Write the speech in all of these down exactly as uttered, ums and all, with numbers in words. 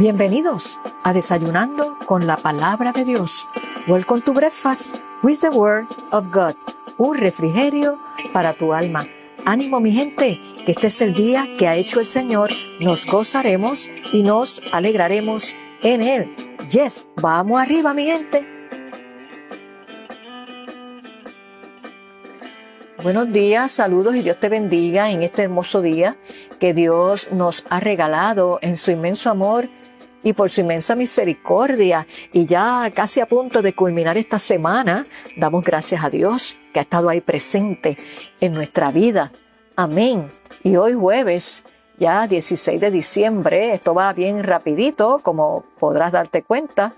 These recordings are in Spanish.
Bienvenidos a Desayunando con la Palabra de Dios. Welcome to Breakfast with the Word of God. Un refrigerio para tu alma. Ánimo, mi gente, que este es el día que ha hecho el Señor. Nos gozaremos y nos alegraremos en Él. Yes, vamos arriba, mi gente. Buenos días, saludos y Dios te bendiga en este hermoso día que Dios nos ha regalado en su inmenso amor y por su inmensa misericordia. Y ya casi a punto de culminar esta semana, damos gracias a Dios que ha estado ahí presente en nuestra vida. Amén. Y hoy jueves, ya dieciséis de diciembre, esto va bien rapidito, como podrás darte cuenta.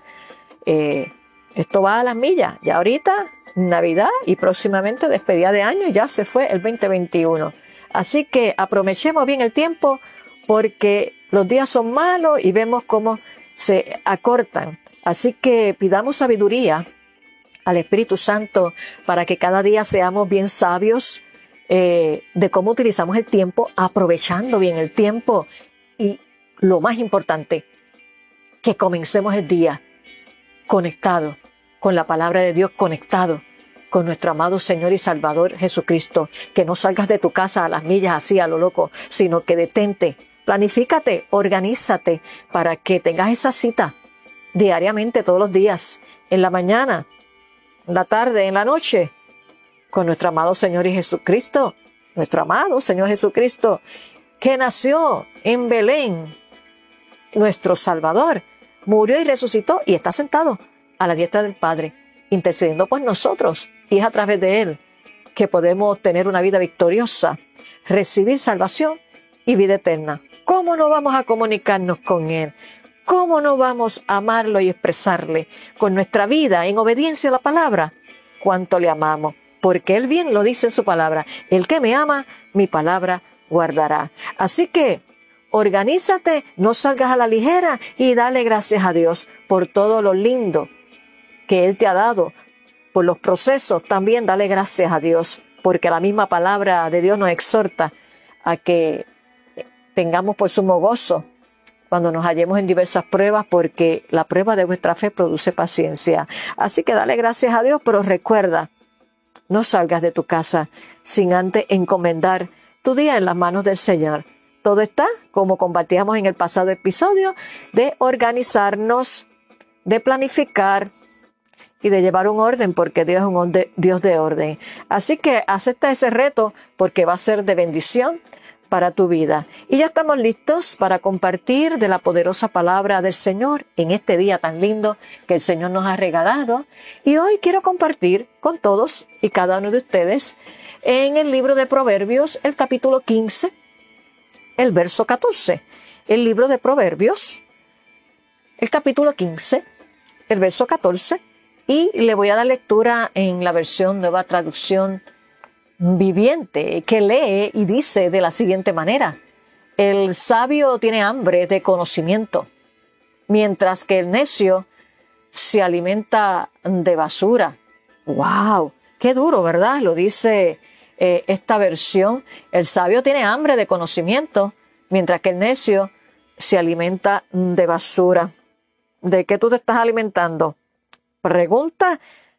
Eh, esto va a las millas. Ya ahorita Navidad y próximamente despedida de año y ya se fue el veinte veintiuno. Así que aprovechemos bien el tiempo porque los días son malos y vemos cómo se acortan. Así que pidamos sabiduría al Espíritu Santo para que cada día seamos bien sabios eh, de cómo utilizamos el tiempo, aprovechando bien el tiempo y lo más importante, que comencemos el día conectado con la palabra de Dios, conectado con nuestro amado Señor y Salvador Jesucristo. Que no salgas de tu casa a las millas así a lo loco, sino que detente, planifícate, organízate para que tengas esa cita diariamente, todos los días, en la mañana, en la tarde, en la noche, con nuestro amado Señor y Jesucristo, nuestro amado Señor Jesucristo, que nació en Belén, nuestro Salvador, murió y resucitó y está sentado a la diestra del Padre, intercediendo por nosotros. Y es a través de Él que podemos tener una vida victoriosa, recibir salvación y vida eterna. ¿Cómo no vamos a comunicarnos con Él? ¿Cómo no vamos a amarlo y expresarle con nuestra vida en obediencia a la palabra? Cuánto le amamos, porque Él bien lo dice en su palabra. El que me ama, mi palabra guardará. Así que organízate, no salgas a la ligera y dale gracias a Dios por todo lo lindo que Él te ha dado, por los procesos. También dale gracias a Dios, porque la misma palabra de Dios nos exhorta a que tengamos por sumo gozo cuando nos hallemos en diversas pruebas, porque la prueba de vuestra fe produce paciencia. Así que dale gracias a Dios, pero recuerda, no salgas de tu casa sin antes encomendar tu día en las manos del Señor. Todo está, como compartíamos en el pasado episodio, de organizarnos, de planificar y de llevar un orden, porque Dios es un Dios de orden. Así que acepta ese reto porque va a ser de bendición para tu vida. Y ya estamos listos para compartir de la poderosa palabra del Señor en este día tan lindo que el Señor nos ha regalado. Y hoy quiero compartir con todos y cada uno de ustedes en el libro de Proverbios, el capítulo quince, el verso catorce. El libro de Proverbios, el capítulo quince, el verso catorce. Y le voy a dar lectura en la versión Nueva Traducción Viviente, que lee y dice de la siguiente manera: el sabio tiene hambre de conocimiento, mientras que el necio se alimenta de basura. ¡Wow! ¡Qué duro!, ¿verdad? Lo dice eh, esta versión. El sabio tiene hambre de conocimiento, mientras que el necio se alimenta de basura. ¿De qué tú te estás alimentando? Pregunta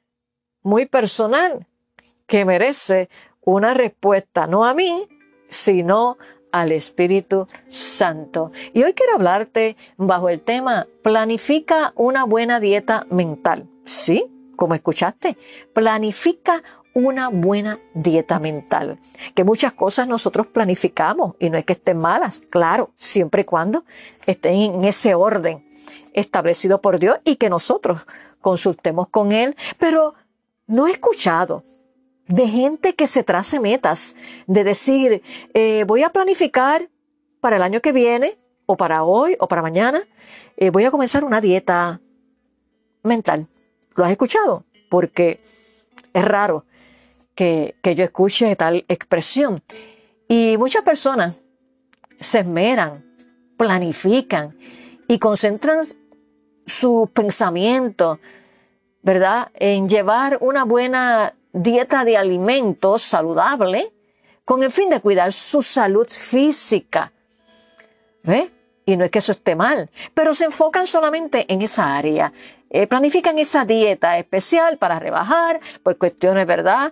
muy personal que merece una respuesta, no a mí, sino al Espíritu Santo. Y hoy quiero hablarte bajo el tema: planifica una buena dieta mental. Sí, como escuchaste, planifica una buena dieta mental. Que muchas cosas nosotros planificamos y no es que estén malas, claro, siempre y cuando estén en ese orden establecido por Dios y que nosotros consultemos con Él. Pero no he escuchado de gente que se trace metas, de decir, eh, voy a planificar para el año que viene, o para hoy, o para mañana, eh, voy a comenzar una dieta mental. ¿Lo has escuchado? Porque es raro que, que yo escuche tal expresión. Y muchas personas se esmeran, planifican y concentran sus pensamientos, ¿verdad?, en llevar una buena dieta de alimentos saludable con el fin de cuidar su salud física. ¿Ve? Y no es que eso esté mal, pero se enfocan solamente en esa área. Eh, planifican esa dieta especial para rebajar por cuestiones, ¿verdad?,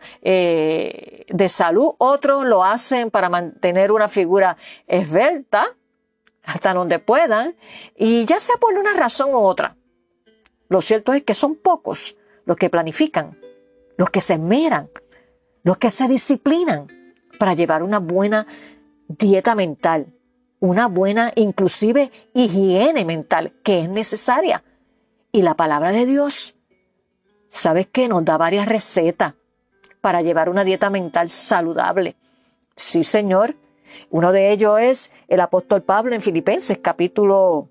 eh, de salud. Otros lo hacen para mantener una figura esbelta hasta donde puedan, y ya sea por una razón u otra. Lo cierto es que son pocos los que planifican, los que se esmeran, los que se disciplinan para llevar una buena dieta mental, una buena inclusive higiene mental que es necesaria. Y la palabra de Dios, ¿sabes qué? Nos da varias recetas para llevar una dieta mental saludable. Sí, Señor. Uno de ellos es el apóstol Pablo en Filipenses capítulo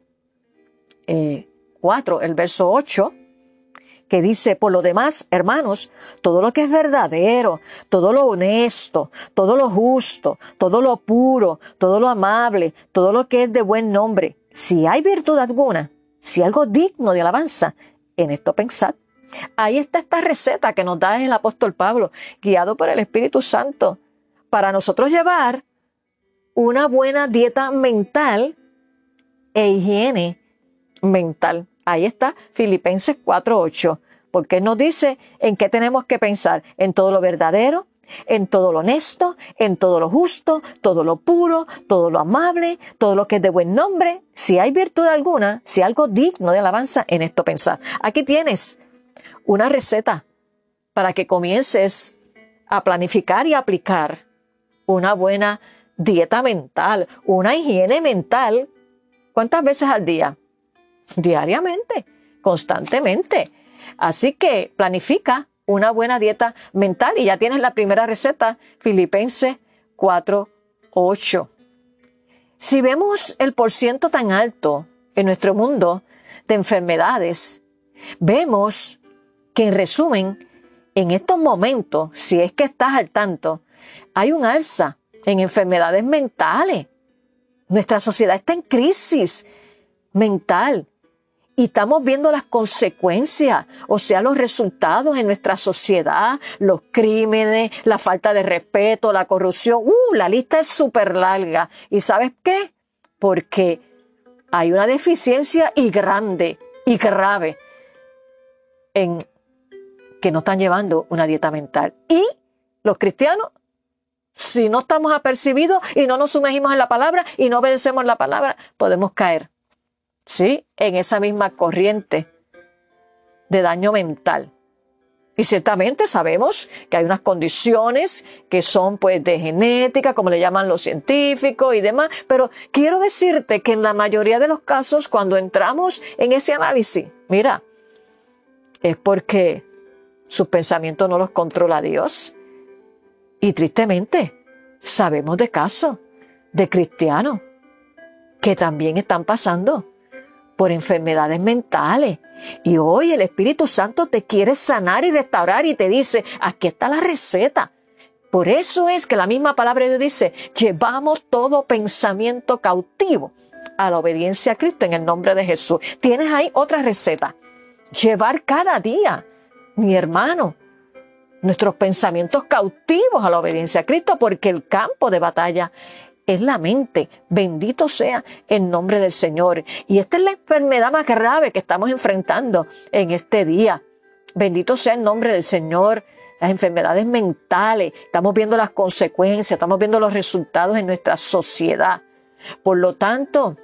eh, cuatro, el verso ocho, que dice: por lo demás, hermanos, todo lo que es verdadero, todo lo honesto, todo lo justo, todo lo puro, todo lo amable, todo lo que es de buen nombre, si hay virtud alguna, si algo digno de alabanza, en esto pensad. Ahí está esta receta que nos da el apóstol Pablo, guiado por el Espíritu Santo, para nosotros llevar una buena dieta mental e higiene mental. Ahí está Filipenses cuatro ocho, porque nos dice en qué tenemos que pensar: en todo lo verdadero, en todo lo honesto, en todo lo justo, todo lo puro, todo lo amable, todo lo que es de buen nombre, si hay virtud alguna, si algo digno de alabanza, en esto pensar. Aquí tienes una receta para que comiences a planificar y aplicar una buena dieta mental, una higiene mental. ¿Cuántas veces al día? Diariamente, constantemente. Así que planifica una buena dieta mental y ya tienes la primera receta, Filipenses cuatro ocho. Si vemos el porciento tan alto en nuestro mundo de enfermedades, vemos que, en resumen, en estos momentos, si es que estás al tanto, hay un alza en enfermedades mentales. Nuestra sociedad está en crisis mental y estamos viendo las consecuencias, o sea, los resultados en nuestra sociedad, los crímenes, la falta de respeto, la corrupción. ¡Uh! La lista es súper larga. ¿Y sabes qué? Porque hay una deficiencia y grande y grave en que no están llevando una dieta mental. Y los cristianos, si no estamos apercibidos y no nos sumergimos en la palabra y no obedecemos la palabra, podemos caer, ¿sí?, en esa misma corriente de daño mental. Y ciertamente sabemos que hay unas condiciones que son, pues, de genética, como le llaman los científicos y demás, pero quiero decirte que en la mayoría de los casos, cuando entramos en ese análisis, mira, es porque sus pensamientos no los controla Dios. Y tristemente, sabemos de casos de cristianos que también están pasando por enfermedades mentales. Y hoy el Espíritu Santo te quiere sanar y restaurar y te dice: aquí está la receta. Por eso es que la misma palabra de Dios dice: llevamos todo pensamiento cautivo a la obediencia a Cristo en el nombre de Jesús. Tienes ahí otra receta. Llevar cada día, mi hermano, nuestros pensamientos cautivos a la obediencia a Cristo, porque el campo de batalla es la mente. Bendito sea el nombre del Señor. Y esta es la enfermedad más grave que estamos enfrentando en este día. Bendito sea el nombre del Señor. Las enfermedades mentales. Estamos viendo las consecuencias, estamos viendo los resultados en nuestra sociedad. Por lo tanto,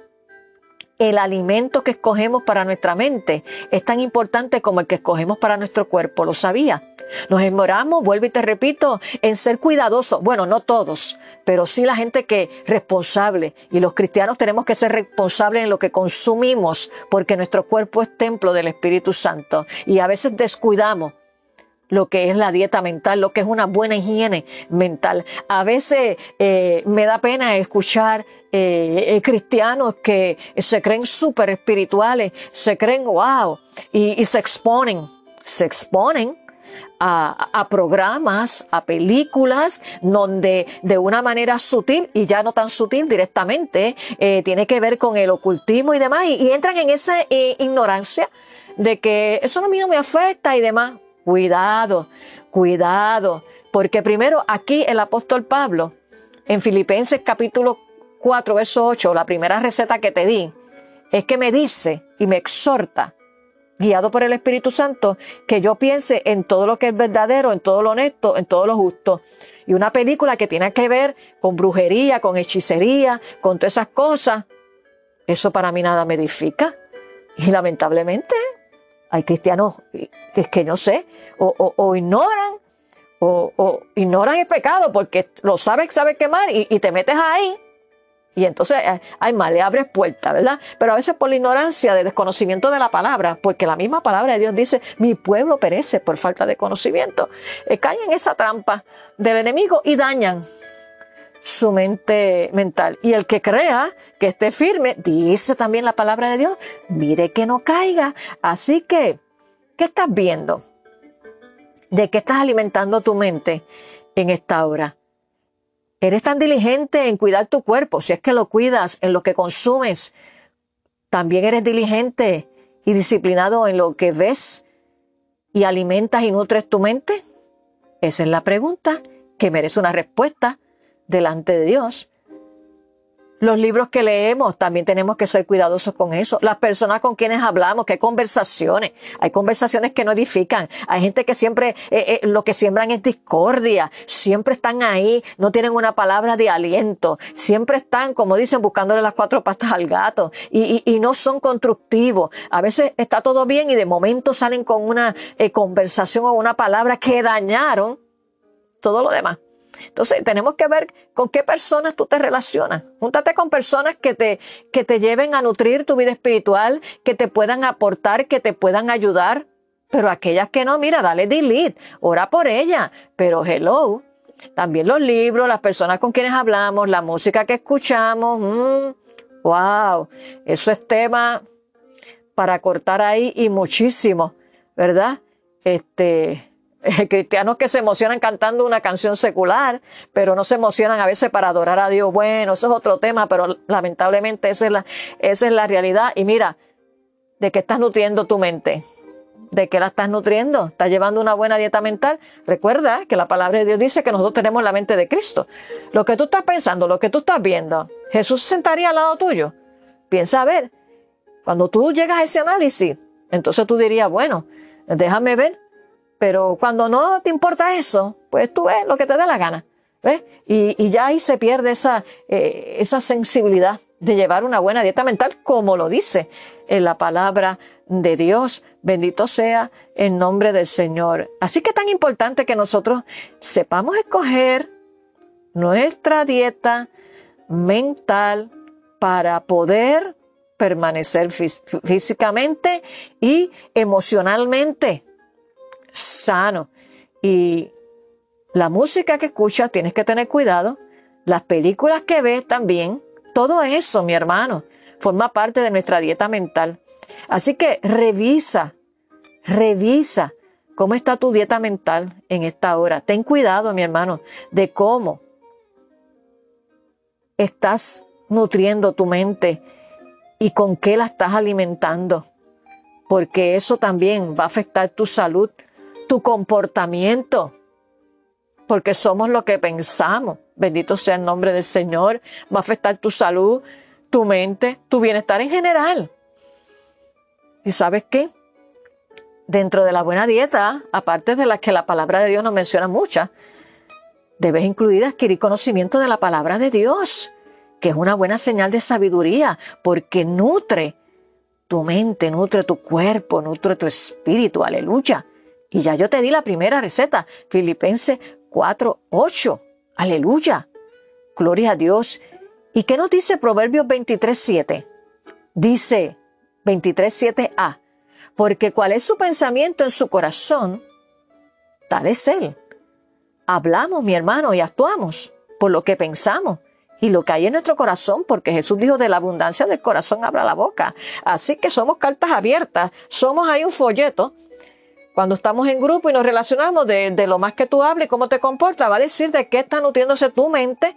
el alimento que escogemos para nuestra mente es tan importante como el que escogemos para nuestro cuerpo. ¿Lo sabía? Nos esmeramos, vuelvo y te repito, en ser cuidadosos. Bueno, no todos, pero sí la gente que es responsable. Y los cristianos tenemos que ser responsables en lo que consumimos, porque nuestro cuerpo es templo del Espíritu Santo. Y a veces descuidamos lo que es la dieta mental, lo que es una buena higiene mental. A veces eh, me da pena escuchar eh, eh, cristianos que se creen súper espirituales, se creen wow, y, y se exponen, se exponen A, a programas, a películas, donde de una manera sutil, y ya no tan sutil directamente, eh, tiene que ver con el ocultismo y demás, y, y entran en esa eh, ignorancia de que eso a mí no me afecta y demás. Cuidado, cuidado, porque primero aquí el apóstol Pablo, en Filipenses capítulo cuatro, verso ocho, la primera receta que te di, es que me dice y me exhorta, guiado por el Espíritu Santo, que yo piense en todo lo que es verdadero, en todo lo honesto, en todo lo justo. Y una película que tiene que ver con brujería, con hechicería, con todas esas cosas, eso para mí nada me edifica. Y lamentablemente hay cristianos que es que no sé, o, o, o ignoran, o, o ignoran el pecado porque lo sabes, sabes quemar y, y te metes ahí. Y entonces, ay, mal, le abres puertas, ¿verdad? Pero a veces por la ignorancia, de desconocimiento de la palabra, porque la misma palabra de Dios dice, mi pueblo perece por falta de conocimiento. Eh, caen en esa trampa del enemigo y dañan su mente mental. Y el que crea que esté firme, dice también la palabra de Dios, mire que no caiga. Así que, ¿qué estás viendo? ¿De qué estás alimentando tu mente en esta hora? ¿Eres tan diligente en cuidar tu cuerpo? Si es que lo cuidas en lo que consumes, ¿también eres diligente y disciplinado en lo que ves y alimentas y nutres tu mente? Esa es la pregunta que merece una respuesta delante de Dios. Los libros que leemos, también tenemos que ser cuidadosos con eso. Las personas con quienes hablamos, qué conversaciones. Hay conversaciones que no edifican. Hay gente que siempre, eh, eh, lo que siembran es discordia. Siempre están ahí, no tienen una palabra de aliento. Siempre están, como dicen, buscándole las cuatro patas al gato. Y, y, y no son constructivos. A veces está todo bien y de momento salen con una eh, conversación o una palabra que dañaron todo lo demás. Entonces, tenemos que ver con qué personas tú te relacionas. Júntate con personas que te, que te lleven a nutrir tu vida espiritual, que te puedan aportar, que te puedan ayudar. Pero aquellas que no, mira, dale delete, ora por ellas. Pero hello, también los libros, las personas con quienes hablamos, la música que escuchamos. Mmm, wow, eso es tema para cortar ahí y muchísimo, ¿verdad? Este... cristianos que se emocionan cantando una canción secular, pero no se emocionan a veces para adorar a Dios. Bueno, eso es otro tema, pero lamentablemente esa es la, esa es la realidad. Y mira, ¿de qué estás nutriendo tu mente? ¿De qué la estás nutriendo? ¿Estás llevando una buena dieta mental? Recuerda que la palabra de Dios dice que nosotros tenemos la mente de Cristo. Lo que tú estás pensando, lo que tú estás viendo, ¿Jesús se sentaría al lado tuyo? Piensa a ver. Cuando tú llegas a ese análisis, entonces tú dirías, bueno, déjame ver. Pero cuando no te importa eso, pues tú ves lo que te dé la gana, ¿ves? Y, y ya ahí se pierde esa, eh, esa sensibilidad de llevar una buena dieta mental, como lo dice en la palabra de Dios. Bendito sea el nombre del Señor. Así que es tan importante que nosotros sepamos escoger nuestra dieta mental para poder permanecer fí- físicamente y emocionalmente sano. Y la música que escuchas tienes que tener cuidado, las películas que ves también, todo eso, mi hermano, forma parte de nuestra dieta mental. Así que revisa, revisa cómo está tu dieta mental en esta hora. Ten cuidado, mi hermano, de cómo estás nutriendo tu mente y con qué la estás alimentando, porque eso también va a afectar tu salud, tu comportamiento, porque somos lo que pensamos. Bendito sea el nombre del Señor. Va a afectar tu salud, tu mente, tu bienestar en general. ¿Y sabes qué? Dentro de la buena dieta, aparte de las que la palabra de Dios nos menciona muchas, debes incluir adquirir conocimiento de la palabra de Dios, que es una buena señal de sabiduría, porque nutre tu mente, nutre tu cuerpo, nutre tu espíritu. Aleluya. Y ya yo te di la primera receta, Filipenses cuatro, ocho. Aleluya. Gloria a Dios. ¿Y qué nos dice Proverbios veintitrés, siete? Dice veintitrés, siete a. Porque cuál es su pensamiento en su corazón, tal es él. Hablamos, mi hermano, y actuamos por lo que pensamos y lo que hay en nuestro corazón, porque Jesús dijo, de la abundancia del corazón habla la boca. Así que somos cartas abiertas, somos ahí un folleto. Cuando estamos en grupo y nos relacionamos, de, de lo más que tú hables y cómo te comportas, va a decir de qué está nutriéndose tu mente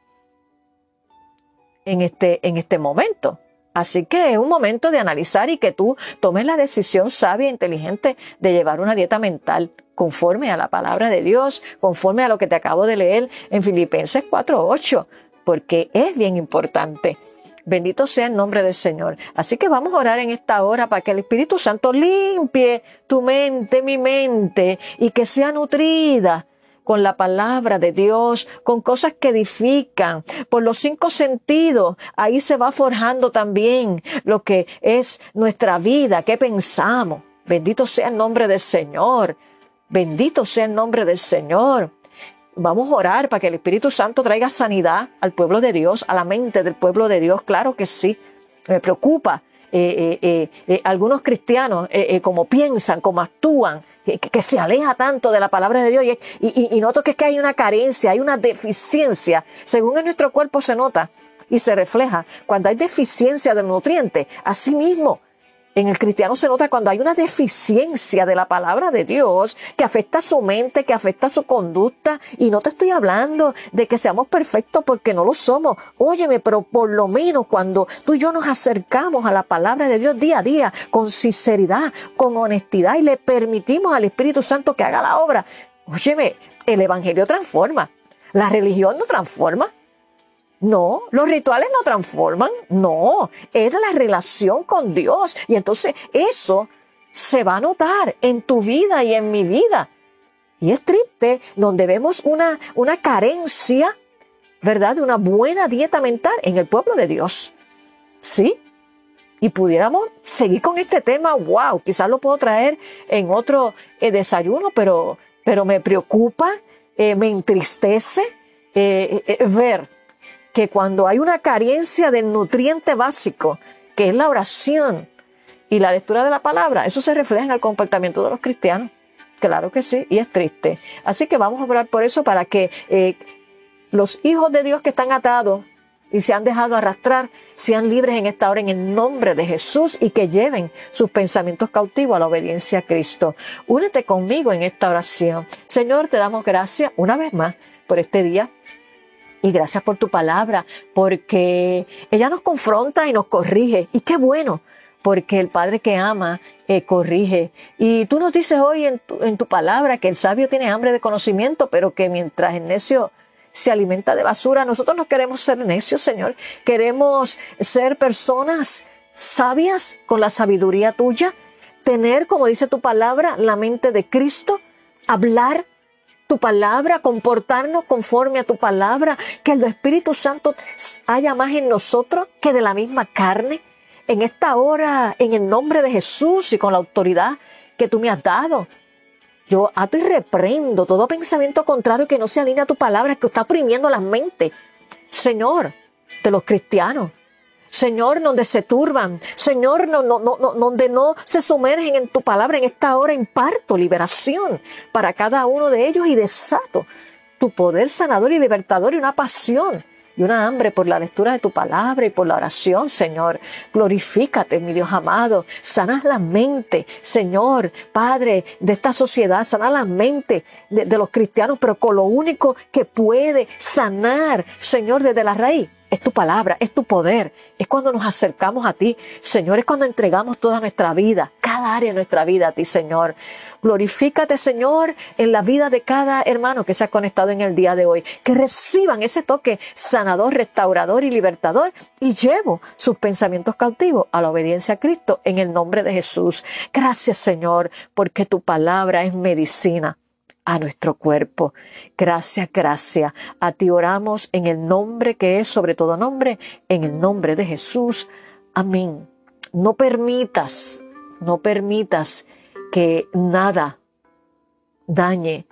en este, en este momento. Así que es un momento de analizar y que tú tomes la decisión sabia e inteligente de llevar una dieta mental conforme a la palabra de Dios, conforme a lo que te acabo de leer en Filipenses cuatro, ocho. porque es bien importante. Bendito sea el nombre del Señor. Así que vamos a orar en esta hora para que el Espíritu Santo limpie tu mente, mi mente, y que sea nutrida con la palabra de Dios, con cosas que edifican, por los cinco sentidos. Ahí se va forjando también lo que es nuestra vida, qué pensamos. Bendito sea el nombre del Señor. Bendito sea el nombre del Señor. Vamos a orar para que el Espíritu Santo traiga sanidad al pueblo de Dios, a la mente del pueblo de Dios. Claro que sí. Me preocupa eh, eh, eh, eh, algunos cristianos, eh, eh, cómo piensan, cómo actúan, que, que se aleja tanto de la palabra de Dios. Y, y, y noto que, es que hay una carencia, hay una deficiencia. Según en nuestro cuerpo se nota y se refleja cuando hay deficiencia de nutrientes. Así mismo, en el cristiano se nota cuando hay una deficiencia de la palabra de Dios que afecta su mente, que afecta su conducta. Y no te estoy hablando de que seamos perfectos porque no lo somos. Óyeme, pero por lo menos cuando tú y yo nos acercamos a la palabra de Dios día a día, con sinceridad, con honestidad, y le permitimos al Espíritu Santo que haga la obra. Óyeme, el evangelio transforma. La religión no transforma. No, los rituales no transforman, no, es la relación con Dios. Y entonces eso se va a notar en tu vida y en mi vida. Y es triste donde vemos una, una carencia, ¿verdad?, de una buena dieta mental en el pueblo de Dios. ¿Sí? Y pudiéramos seguir con este tema, wow, quizás lo puedo traer en otro eh, desayuno, pero, pero me preocupa, eh, me entristece eh, eh, ver que cuando hay una carencia del nutriente básico, que es la oración y la lectura de la palabra, eso se refleja en el comportamiento de los cristianos. Claro que sí, y es triste. Así que vamos a orar por eso para que eh, los hijos de Dios que están atados y se han dejado arrastrar sean libres en esta hora en el nombre de Jesús y que lleven sus pensamientos cautivos a la obediencia a Cristo. Únete conmigo en esta oración. Señor, te damos gracias una vez más por este día. Y gracias por tu palabra, porque ella nos confronta y nos corrige. Y qué bueno, porque el Padre que ama, eh, corrige. Y tú nos dices hoy en tu, en tu palabra que el sabio tiene hambre de conocimiento, pero que mientras el necio se alimenta de basura, nosotros no queremos ser necios, Señor. Queremos ser personas sabias con la sabiduría tuya, tener, como dice tu palabra, la mente de Cristo, hablar tu palabra, comportarnos conforme a tu palabra, que el Espíritu Santo haya más en nosotros que de la misma carne. En esta hora, en el nombre de Jesús y con la autoridad que tú me has dado, yo ato y reprendo todo pensamiento contrario que no se alinea a tu palabra, que está oprimiendo las mentes, Señor, de los cristianos. Señor, donde se turban, Señor, no, no, no, donde no se sumergen en tu palabra, en esta hora imparto liberación para cada uno de ellos y desato tu poder sanador y libertador y una pasión y una hambre por la lectura de tu palabra y por la oración, Señor. Glorifícate, mi Dios amado. Sanas la mente, Señor, Padre, de esta sociedad. Sana la mente de, de los cristianos, pero con lo único que puede sanar, Señor, desde la raíz, es tu palabra, es tu poder. Es cuando nos acercamos a ti, Señor. Es cuando entregamos toda nuestra vida, cada área de nuestra vida a ti, Señor. Glorifícate, Señor, en la vida de cada hermano que se ha conectado en el día de hoy. Que reciban ese toque sanador, restaurador y libertador. Y llevo sus pensamientos cautivos a la obediencia a Cristo en el nombre de Jesús. Gracias, Señor, porque tu palabra es medicina a nuestro cuerpo. Gracias, gracias. A ti oramos en el nombre que es sobre todo nombre, en el nombre de Jesús. Amén. No permitas, no permitas que nada dañe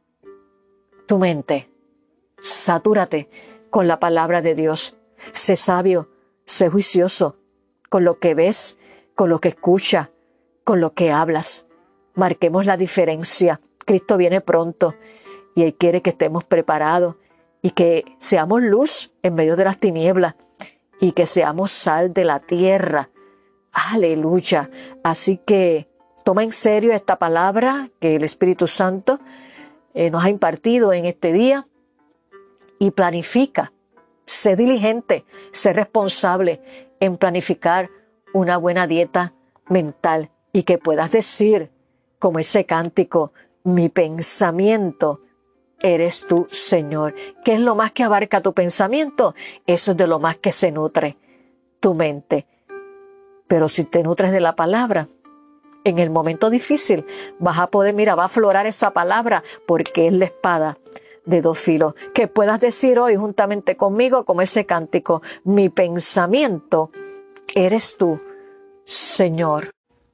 tu mente. Satúrate con la palabra de Dios. Sé sabio, sé juicioso con lo que ves, con lo que escuchas, con lo que hablas. Marquemos la diferencia. Cristo viene pronto y Él quiere que estemos preparados y que seamos luz en medio de las tinieblas y que seamos sal de la tierra. Aleluya. Así que toma en serio esta palabra que el Espíritu Santo eh, nos ha impartido en este día y planifica. Sé diligente, sé responsable en planificar una buena dieta mental y que puedas decir, como ese cántico, mi pensamiento eres tú, Señor. ¿Qué es lo más que abarca tu pensamiento? Eso es de lo más que se nutre tu mente. Pero si te nutres de la palabra, en el momento difícil vas a poder, mira, va a aflorar esa palabra porque es la espada de dos filos. Que puedas decir hoy juntamente conmigo como ese cántico: mi pensamiento eres tú, Señor.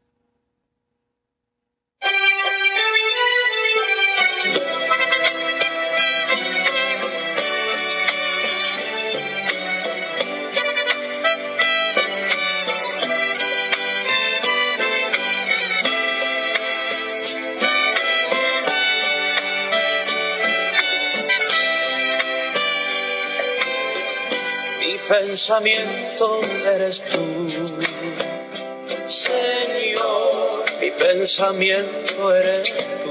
Pensamiento eres tú, Señor, mi pensamiento eres tú,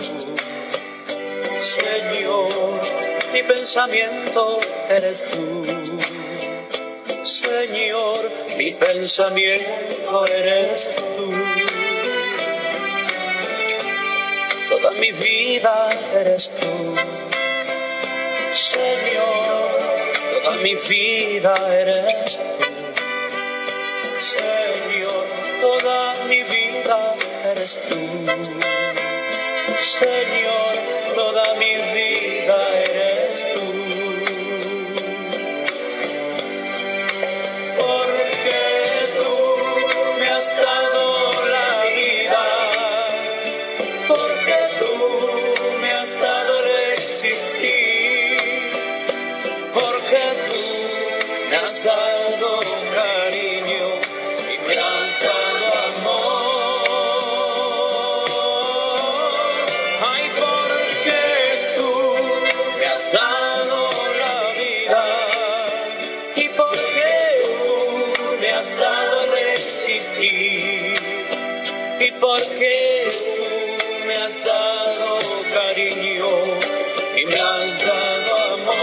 Señor, mi pensamiento eres tú, Señor, mi pensamiento eres tú, toda mi vida eres tú, Señor. Toda mi vida eres tú, Señor, toda mi vida eres tú, Señor, toda mi vida eres tú. Porque tú me has dado la vida, porque tú me has dado el existir, porque tú me has dado cariño y me has dado amor. Ay, porque tú me has dado la vida y porque tú me has dado el existir y porque tú me has dado cariño y me has dado amor.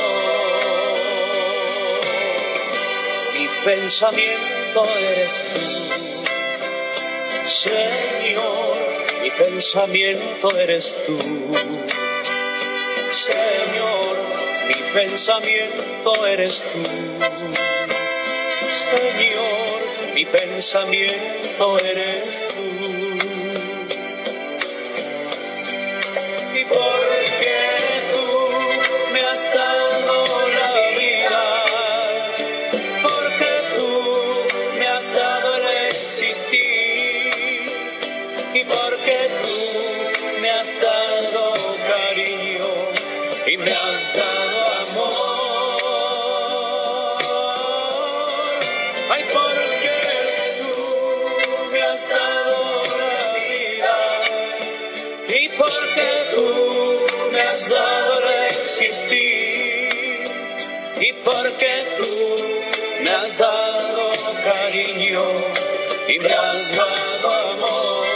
Mi pensamiento eres tú, Señor, mi pensamiento eres tú, Señor, mi pensamiento eres tú, Señor, mi pensamiento eres tú. Y porque tú me has dado la vida, porque tú me has dado el existir y porque tú me has dado cariño y me has dado amor. Ay, porque tú me has dado la vida y porque tú me has dado el existir y porque tú me has dado cariño y me has dado amor.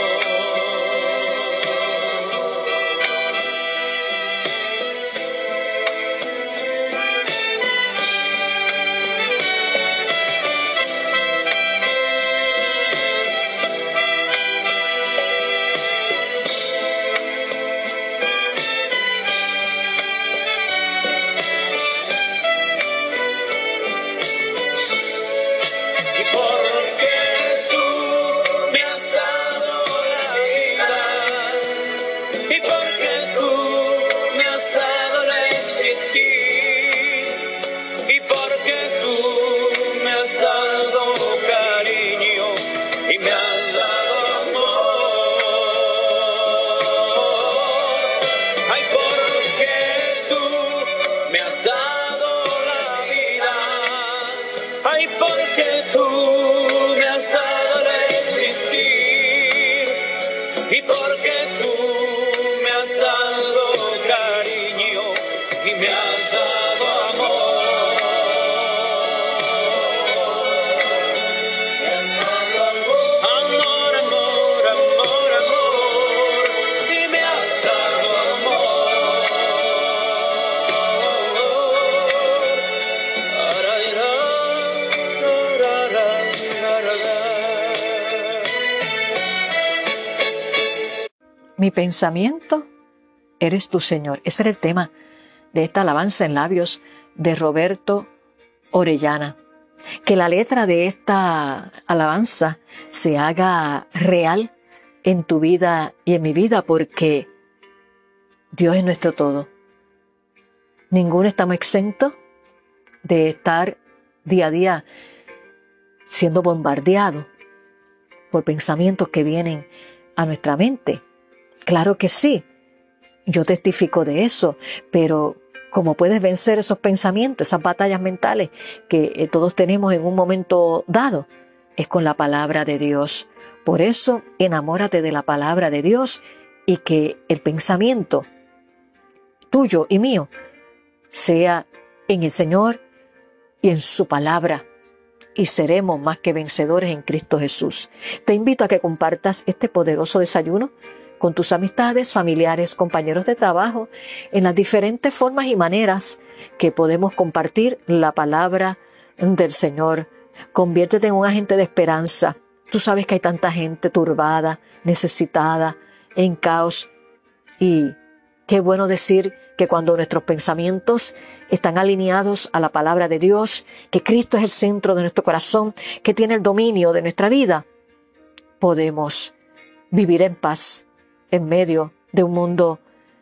Mi pensamiento eres tú, Señor. Ese era el tema de esta alabanza en labios de Roberto Orellana. Que la letra de esta alabanza se haga real en tu vida y en mi vida, porque Dios es nuestro todo. Ninguno estamos exentos de estar día a día siendo bombardeado por pensamientos que vienen a nuestra mente. Claro que sí, yo testifico de eso, pero ¿cómo puedes vencer esos pensamientos, esas batallas mentales que eh, todos tenemos en un momento dado? Es con la palabra de Dios. Por eso, enamórate de la palabra de Dios y que el pensamiento tuyo y mío sea en el Señor y en su palabra, y seremos más que vencedores en Cristo Jesús. Te invito a que compartas este poderoso desayuno con tus amistades, familiares, compañeros de trabajo, en las diferentes formas y maneras que podemos compartir la palabra del Señor. Conviértete en un agente de esperanza. Tú sabes que hay tanta gente turbada, necesitada, en caos, y qué bueno decir que cuando nuestros pensamientos están alineados a la palabra de Dios, que Cristo es el centro de nuestro corazón, que tiene el dominio de nuestra vida, podemos vivir en paz en medio de un mundo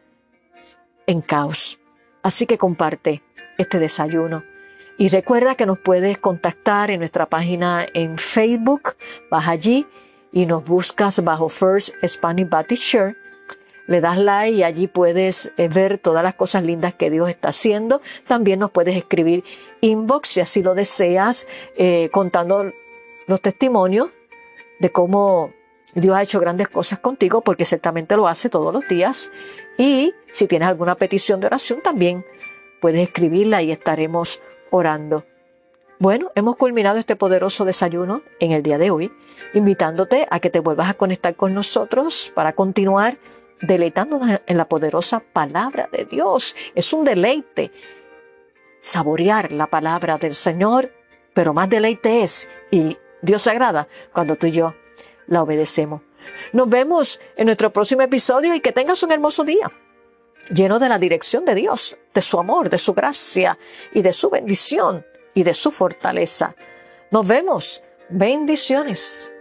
en caos. Así que comparte este desayuno. Y recuerda que nos puedes contactar en nuestra página en Facebook. Vas allí y nos buscas bajo First Spanish Baptist Church. Le das like y allí puedes eh, ver todas las cosas lindas que Dios está haciendo. También nos puedes escribir inbox si así lo deseas, eh, contando los testimonios de cómo Dios ha hecho grandes cosas contigo, porque ciertamente lo hace todos los días. Y si tienes alguna petición de oración, también puedes escribirla y estaremos orando. Bueno, hemos culminado este poderoso desayuno en el día de hoy, invitándote a que te vuelvas a conectar con nosotros para continuar deleitándonos en la poderosa palabra de Dios. Es un deleite saborear la palabra del Señor, pero más deleite es, y Dios se agrada cuando tú y yo la obedecemos. Nos vemos en nuestro próximo episodio y que tengas un hermoso día, lleno de la dirección de Dios, de su amor, de su gracia y de su bendición y de su fortaleza. Nos vemos. Bendiciones.